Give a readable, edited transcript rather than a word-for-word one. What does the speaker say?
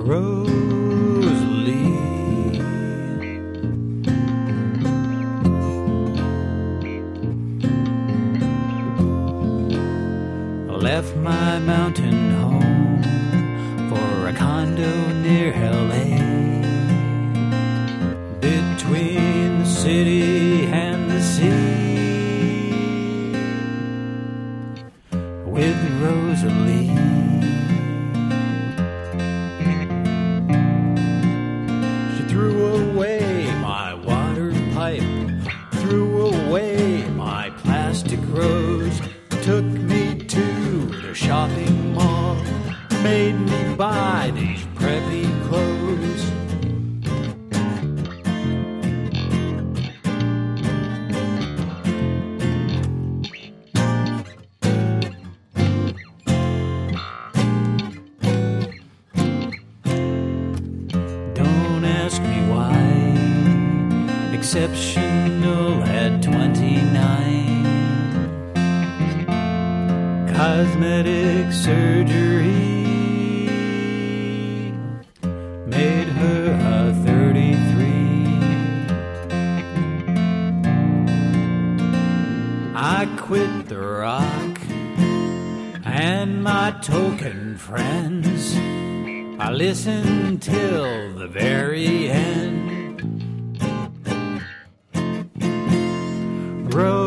Rosalie. I left my mountain home for a condo near LA, between the city and the sea, with Rosalie. She threw away my water pipe, threw away my plastic rose, took me to the shopping mall, made me buy these preppy clothes. Don't ask me why, exceptional at 29. Cosmetic surgery made her a 33. I quit the rock and my token friends. I listened till the very end.